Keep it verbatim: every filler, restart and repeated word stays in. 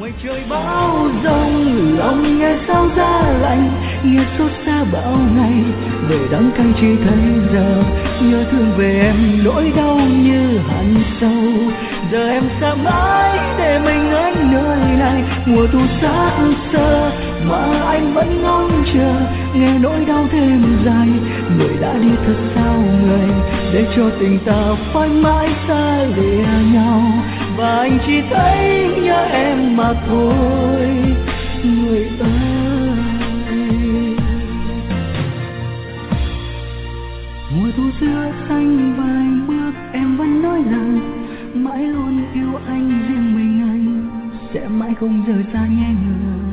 ngoài trời bão giông lòng nghe sao giá lạnh, nghe xót xa bao ngày để đắng cay chỉ thấy giờ nhớ thương về em nỗi đau như hằn sâu. Giờ em xa mãi để mình ở nơi này, mùa thu xác xơ mà anh vẫn ngóng chờ, nghe nỗi đau thêm dài. Người đã đi thật sao người để cho tình ta phai mãi xa lìa nhau, và anh chỉ thấy nhớ em mà thôi người ơi. Mùa thu xưa xanh vài bước em vẫn nói rằng mãi luôn yêu anh, riêng mình anh sẽ mãi không rời xa nhé người.